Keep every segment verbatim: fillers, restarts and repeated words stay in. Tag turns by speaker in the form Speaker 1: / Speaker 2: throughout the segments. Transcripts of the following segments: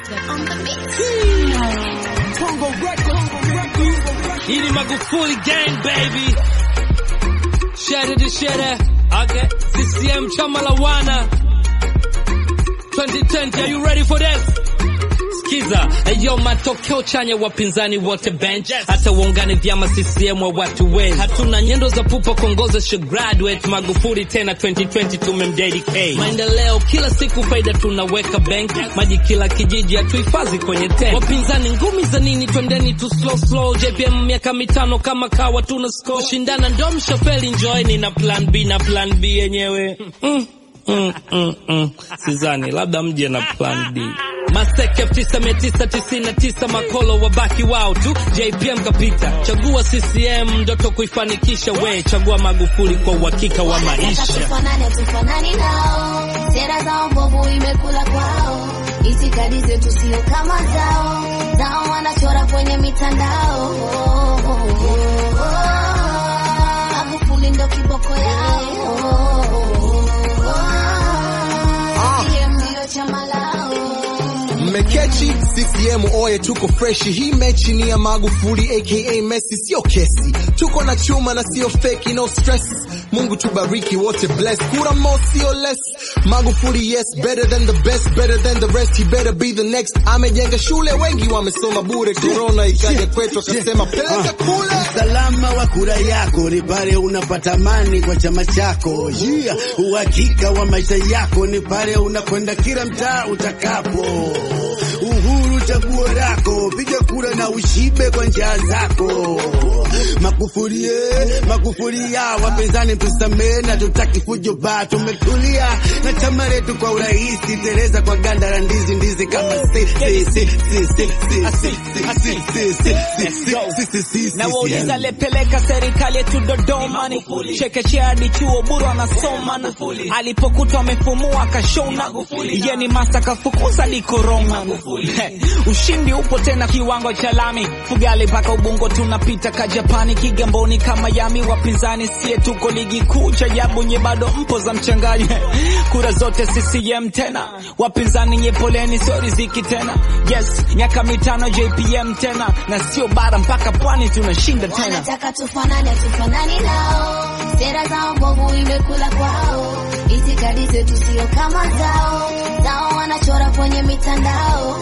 Speaker 1: Ili Magufuli gang baby. Share the share. Okay. C C M chama la wana. twenty twenty, are you ready for this? Skiza, ayo matokeo chanya wapinzani wote bench. Hata uungane vyama C C M wa watu wengi. Hatuna nyendo za pupa kuongoza should graduate. Magufuli tena twenty twenty tumemdedicate. Maendeleo kila siku faida tunaweka bank. Maji kila kijiji atuhifadhi kwenye tank. Wapinzani ngumi za nini twendeni tu slow slow. J P M miaka mitano kama kawa tuna score. Shindana ndo mshafeli enjoy ni na plan B na plan B yenyewe. Mm. Mm, mm, mm. Sizani, labda mje na plan D. Maseke tisa mia tisa tisini na tisa makolo wabaki wao tu. J P M kapita. Chagua C C M ndoto kuifanikisha we. Chagua Magufuli kwa uhakika wa maisha.
Speaker 2: Tufanane tufanani nao. Sera zao mbovu imekula kwao. Itikadi zetu sio kama zao. Zao wanachora kwenye mitandao. Magufuli ndo kiboko yao.
Speaker 3: Mekechi, C C M oye tuko freshi. Hii mechi ni ya Magufuli aka Messi, sio kesi. Tuko na chuma na sio fake, no stress. Mungu tubariki wote bless. Kura mo sio less. Magufuli yes, better than the best, better than the rest. He better be the next. Amejenga shule wengi wamesoma bure. Corona ikaja kwetu akasema peleka kule.
Speaker 4: Salama wa kura yako ni pale unapata amani kwa chama chako. Yeah, uhakika wa maisha yako ni pale unakwenda kila mtaa utakapo. Uhuru chaguo lako, piga kura na ushibe kwa njia zako. Magufuli, Magufuli ya wapinzani tusamee na tutaki fujo ba. Tumetulia na chama letu kwa urahisi. Tereza kwa ganda la ndizi ndizi kama si si si si si si.
Speaker 5: Na wauliza lepeleka serikali yetu Dodoma. Chekechea hadi chuo buru anasoma. Alipokutwa amefumua akashona. Yeni masa kafukuza di korona. Ushindi upo tena kiwango cha lami. Fugali paka Ubungo tunapita ka Japani. Kigamboni kama Yami wapinzani siye tuko ligi kuu cha jabu nye bado mpo za mchangaji. Kura zote C C M tena. Wapinzani nye poleni sio riziki tena. Yes, miaka mitano J P M tena. Na sio bara mpaka pwani tunashinda tena.
Speaker 2: Wanataka tufanane tufanani nao. Sera zao mbovu imekula kwao. Itikadi zetu sio kama zao. Zao wanachora kwenye mitandao.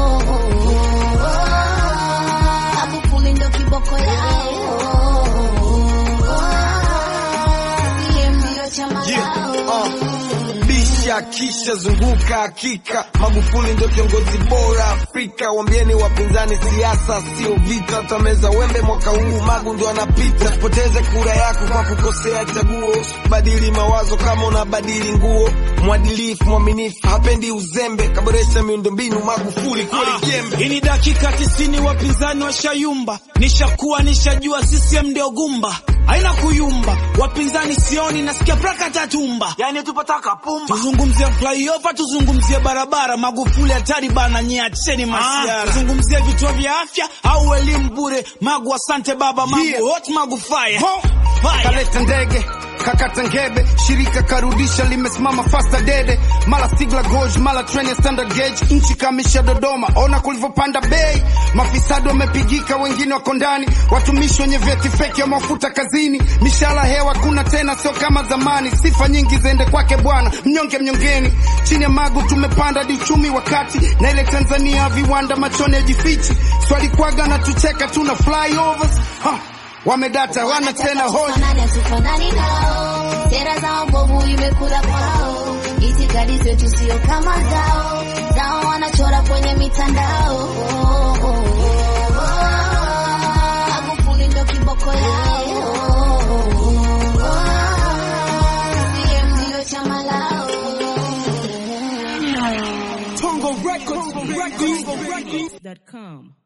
Speaker 2: Magufuli ndo kiboko yao.
Speaker 3: Bisha kisha zunguka hakika. Magufuli ndo kiongozi bora Afrika. Wambieni wapinzani siasa sio vita. Tameza wembe mwaka huu Magu ndo anapita. Poteze kura yako kwa kukosea chaguo. Badili mawazo kama unabadili nguo. Mwadilifu mwaminifu hapendi uzembe. Kaboresha miundombinu Magufuli kweli jembe.
Speaker 5: Ini dakika tisini wapinzani washayumba. Nishakuwa nishajua C C M ndio gumba. Haina kuyumba. Wapinzani sioni nasikia praka tatumba. Yani tupataka pumba. Tuzungumzie flyover, tuzungumzie barabara. Magufuli hatari bana nyiacheni masiara. Tuzungumzie vituo vya afya au elimu bure. Magu asante baba Magu yeah. Hot Magu fire, fire.
Speaker 3: Kaleta ndege kakata ngebe, shirika karudisha limesimama fasta dede. Mala Stigla Gorge, mala train ya standard gauge. Nchi kamisha Dodoma, ona kulivopanda bei. Mafisado wamepigika wengine wako ndani. Watumishi wenye vyeti feki ya mafuta kazini. Mishala hewa kuna tena sio kama zamani. Sifa nyingi zende kwake bwana, mnyonge mnyongeni. Chini ya Magu tumepanda di uchumi wakati. Na ile Tanzania viwanda machone ya jifichi. Swali kwaga na tucheka tuna flyovers. Ha, wamedata wana tena hoi.
Speaker 2: Tufanane tufanani nao. Sera zao mbovu imekula kwao. Itikadi zetu sio kama zao. Zao wanachora kwenye mitandao. Magufuli ndo kiboko yao. C M ndio chama lao.
Speaker 1: Tongo Records, Records, Records dot com